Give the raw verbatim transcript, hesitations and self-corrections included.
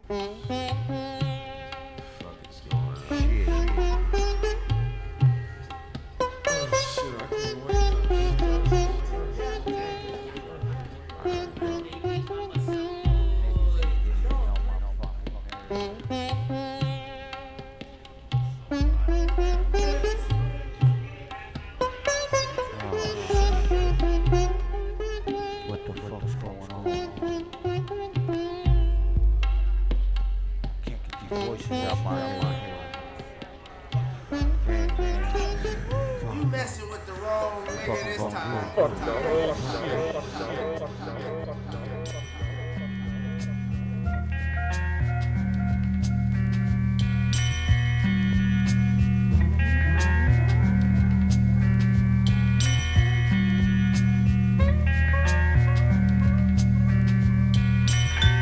Fuck is going on? Shit. Oh shit, I can't wake Niggas ain't getting me on my fucking nerves. Oh shit. What the fuck's going on? Can't get these voices out my head. Damn, man. You messing with the wrong nigga Fucking this gonna time. do Fuck the whole shit.